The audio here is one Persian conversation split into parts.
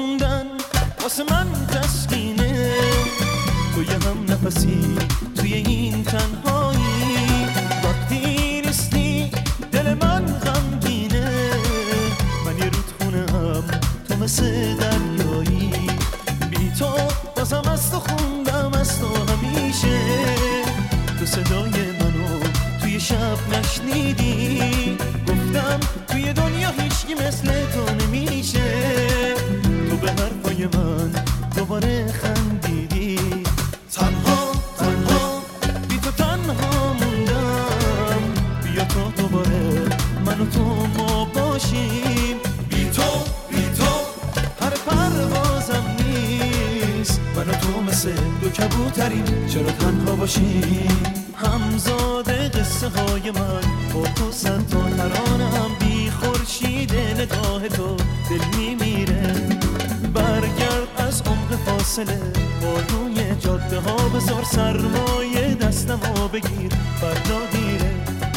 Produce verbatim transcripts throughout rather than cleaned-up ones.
خوندن واسه من تسکینه، توی هم نفسی توی این تنهایی، وقتی نیستی دل من غمگینه، من یه رودخونه هم تو مثل دریایی، بی تو بازم از تو خوندم از تو همیشه، تو صدای منو توی شب نشنیدی، گفتم توی دنیا هیچکی مثل تو نمیشه، تو به حرفای من دوباره خندیدی، تنها تنها بی تو تنها موندم، بیا تو دوباره من و تو ما باشیم، بی تو بی تو هر پروازم نیست، من و تو مثل دو کبوتریم چرا تنها باشیم، همزاد قصه های من با تو صد تا ترانه‌ام، بی خورشید نگاه تو دل میمیره، برگرد از عمق فاصله با روی جاده ها، بذار سرمایه دستمو بگیر فردا دیره،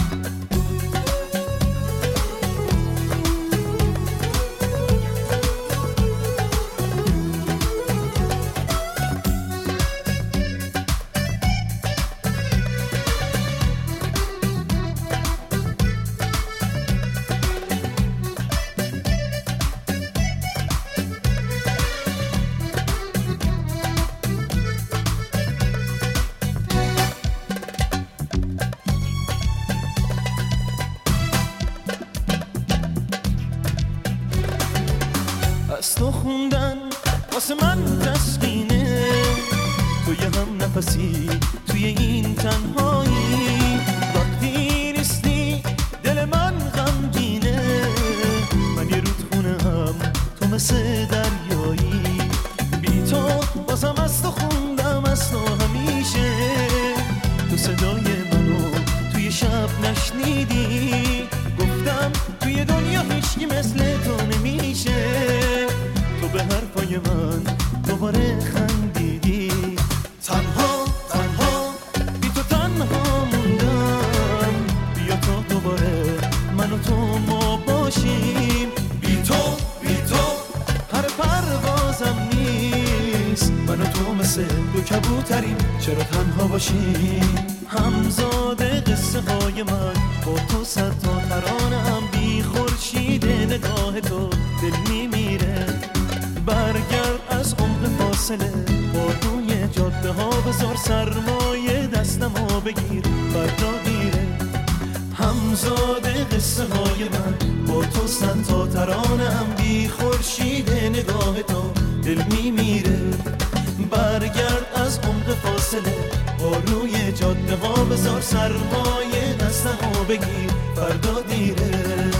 از تو خوندن واسه من تسکینه، توی هم نفسی توی این تنهایی، وقتی نیستی دل من غمگینه، من یه رودخونه هم تو مثل دریایی، بی تو بازم از تو خوندم از تو همیشه، تو صدای منو توی شب نشنیدی، گفتم توی دنیا هیچکی مثل تو نمیشه، تو به حرفای من دوباره خندیدی، تنها تنها بی تو تنها موندم، بیا تو دوباره من و تو ما باشیم، بی تو بی تو هر پروازم نیست، من و تو مثل دو کبوتریم چرا تنها باشیم، همزاد قصه های من با تو صد تا ترانه‌ام، بی خورشید نگاه تو دل میمیره، برگرد از عمق فاصله با روی جاده ها، بذار سرمایه دستمو بگیر فردا دیره، همزاد قصه های من با تو صد تا ترانه‌ام، بی خورشید نگاه تو دل میمیره، برگرد از عمق فاصله با روی جاده ها، بذار سرمایه دستمو بگیر فردا دیره.